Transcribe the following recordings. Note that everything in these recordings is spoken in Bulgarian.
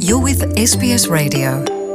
You're with SBS Radio.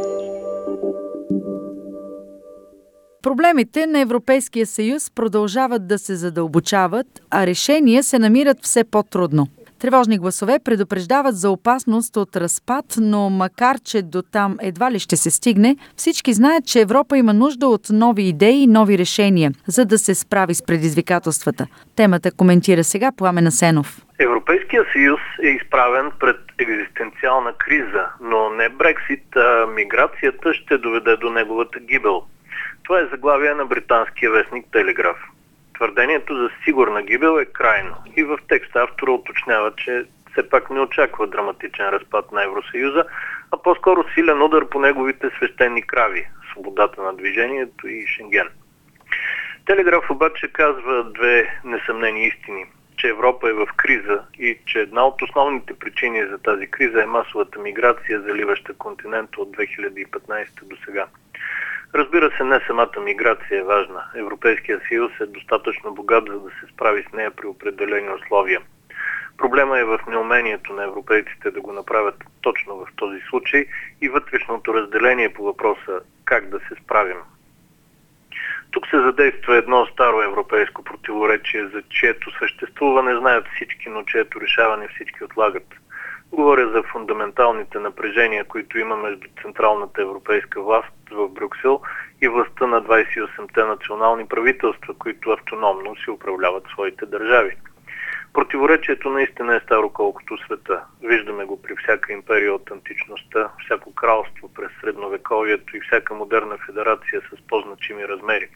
Проблемите на Европейския съюз продължават да се задълбочават, а решения се намират все по-трудно. Тревожни гласове предупреждават за опасност от разпад, но макар че до там едва ли ще се стигне, всички знаят, че Европа има нужда от нови идеи и нови решения, за да се справи с предизвикателствата. Темата коментира сега Пламен Асенов. Европейския съюз е изправен пред екзистенциална криза, но не Брексит, а миграцията ще доведе до неговата гибел. Това е заглавие на британския вестник Телеграф. Твърдението за сигурна гибел е крайно и в текста автора уточнява, че все пак не очаква драматичен разпад на Евросъюза, а по-скоро силен удар по неговите свещени крави – свободата на движението и Шенген. Телеграф обаче казва две несъмнени истини – че Европа е в криза и че една от основните причини за тази криза е масовата миграция, заливаща континента от 2015 до сега. Разбира се, не самата миграция е важна. Европейския съюз е достатъчно богат, за да се справи с нея при определени условия. Проблема е в неумението на европейците да го направят точно в този случай и вътрешното разделение по въпроса как да се справим. Тук се задейства едно старо европейско противоречие, за чието съществуване знаят всички, но чието решаване всички отлагат. Говоря за фундаменталните напрежения, които има между централната европейска власт в Брюксел и властта на 28-те национални правителства, които автономно си управляват своите държави. Противоречието наистина е старо колкото света. Виждаме го при всяка империя от античността, всяко кралство през средновековието и всяка модерна федерация с по-значими размери.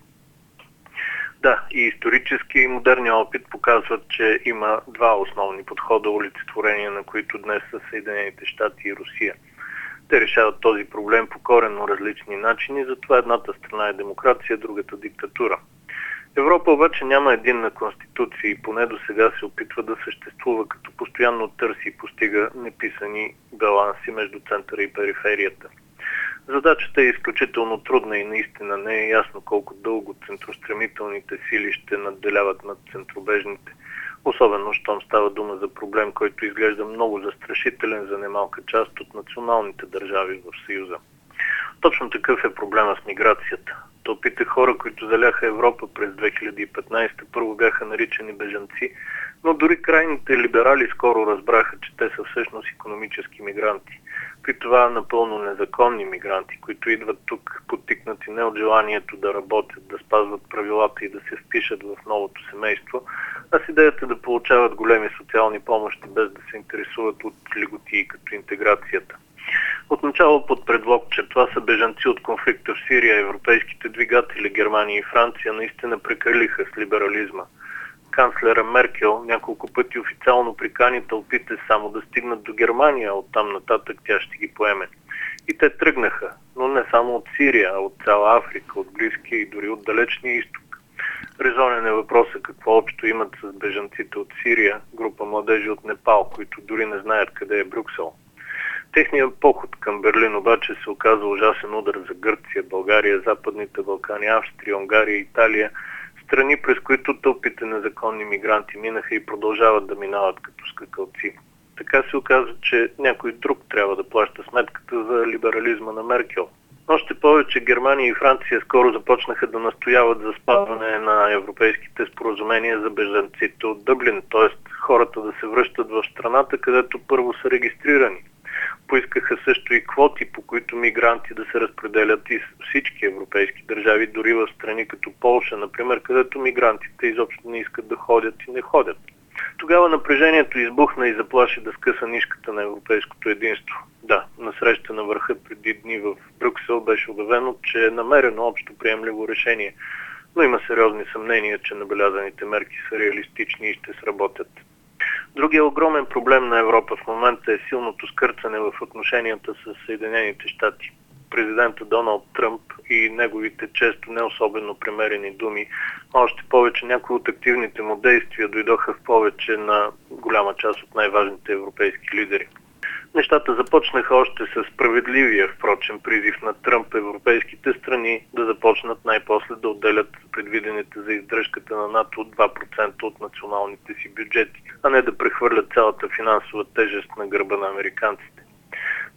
Да, и исторически и модерният опит показват, че има два основни подхода, олицетворения на които днес са Съединените щати и Русия. Те решават този проблем по коренно различни начини, затова едната страна е демокрация, другата диктатура. Европа обаче няма единна конституция и поне до сега се опитва да съществува, като постоянно търси и постига неписани баланси между центъра и периферията. Задачата е изключително трудна и наистина не е ясно колко дълго центростремителните сили ще надделяват над центробежните, особено щом става дума за проблем, който изглежда много застрашителен за немалка част от националните държави в Съюза. Точно такъв е проблема с миграцията. Тълпите хора, които заляха Европа през 2015, първо бяха наричани бежанци, но дори крайните либерали скоро разбраха, че те са всъщност икономически мигранти. При това напълно незаконни мигранти, които идват тук подтикнати не от желанието да работят, да спазват правилата и да се впишат в новото семейство, а с идеята да получават големи социални помощи без да се интересуват от лиготии като интеграцията. Отначало под предлог, че това са бежанци от конфликта в Сирия, европейските двигатели Германия и Франция наистина прекалиха с либерализма. Канцлера Меркел няколко пъти официално прикани тълпите само да стигнат до Германия, оттам нататък тя ще ги поеме. И те тръгнаха, но не само от Сирия, а от цяла Африка, от Близкия и дори от Далечния изток. Резонен е въпросът какво общо имат с бежанците от Сирия, група младежи от Непал, които дори не знаят къде е Брюксел. Техният поход към Берлин обаче се оказа ужасен удар за Гърция, България, Западните Балкани, Австрия, Унгария, Италия, страни, през които тълпите незаконни мигранти минаха и продължават да минават като скакалци. Така се оказва, че някой друг трябва да плаща сметката за либерализма на Меркел. Още повече Германия и Франция скоро започнаха да настояват за спазване на европейските споразумения за бежанците от Дъблин, т.е. хората да се връщат в страната, където първо са регистрирани. Поискаха също и квоти, по които мигранти да се разпределят из всички европейски държави, дори в страни като Полша, например, където мигрантите изобщо не искат да ходят и не ходят. Тогава напрежението избухна и заплаши да скъса нишката на европейското единство. Да, на среща на върха преди дни в Брюксел беше обявено, че е намерено общо приемливо решение, но има сериозни съмнения, че набелязаните мерки са реалистични и ще сработят. Другия огромен проблем на Европа в момента е силното скърцане в отношенията с Съединените щати. Президентът Доналд Тръмп и неговите често не особено премерени думи, а още повече някои от активните му действия дойдоха в повече на голяма част от най-важните европейски лидери. Нещата започнаха още с справедливия, впрочем, призив на Тръмп европейските страни да започнат най-после да отделят предвидените за издръжката на НАТО от 2% от националните си бюджети, а не да прехвърлят цялата финансова тежест на гърба на американците.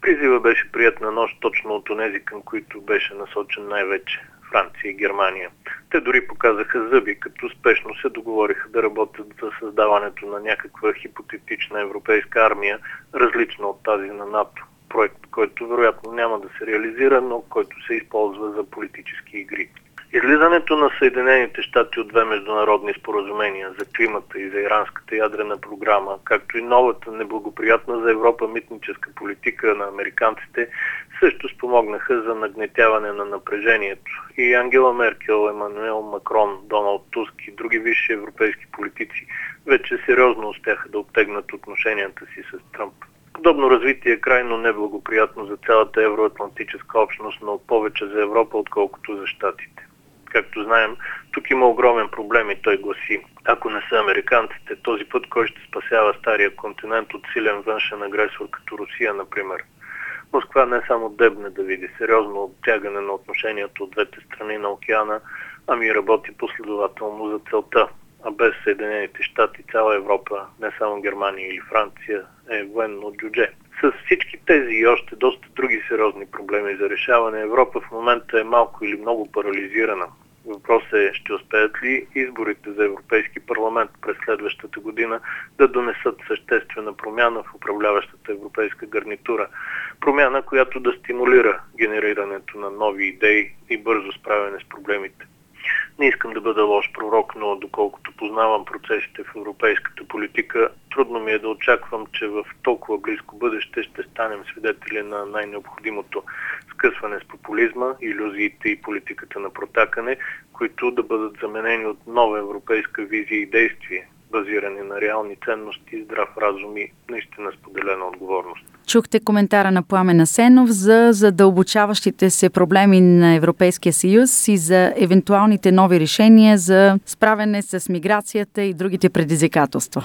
Призива беше прият на нощ точно от онези, към които беше насочен най-вече Франция и Германия. Те дори показаха зъби, като успешно се договориха да работят за създаването на някаква хипотетична европейска армия, различна от тази на НАТО. Проект, който вероятно няма да се реализира, но който се използва за политически игри. Излизането на Съединените щати от две международни споразумения за климата и за иранската ядрена програма, както и новата неблагоприятна за Европа митническа политика на американците, също спомогнаха за нагнетяване на напрежението. И Ангела Меркел, Емануел Макрон, Доналд Туск и други висши европейски политици вече сериозно успяха да оттегнат отношенията си с Тръмп. Подобно развитие е крайно неблагоприятно за цялата евроатлантическа общност, но повече за Европа, отколкото за щатите. Както знаем, тук има огромен проблем и той гласи: ако не са американците, този път кой ще спасява стария континент от силен външен агресор като Русия, например? Москва не само дебне да види сериозно оттягане на отношението от двете страни на океана, ами работи последователно за целта. А без Съединените щати цяла Европа, не само Германия или Франция, е военно джудже. С всички тези и още доста други сериозни проблеми за решаване, Европа в момента е малко или много парализирана. Въпросът е, ще успеят ли изборите за Европейски парламент през следващата година да донесат съществена промяна в управляващата европейска гарнитура. Промяна, която да стимулира генерирането на нови идеи и бързо справяне с проблемите. Не искам да бъда лош пророк, но доколкото познавам процесите в европейската политика, трудно ми е да очаквам, че в толкова близко бъдеще ще станем свидетели на най-необходимото скъсване с популизма, илюзиите и политиката на протакане, които да бъдат заменени от нова европейска визия и действие, базирани на реални ценности, здрав разум и наистина споделена отговорност. Чухте коментара на Пламен Асенов за задълбочаващите се проблеми на Европейския съюз и за евентуалните нови решения за справяне с миграцията и другите предизвикателства.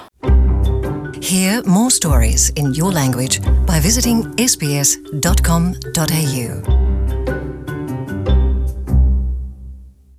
Hear more stories in your language by visiting sbs.com.au.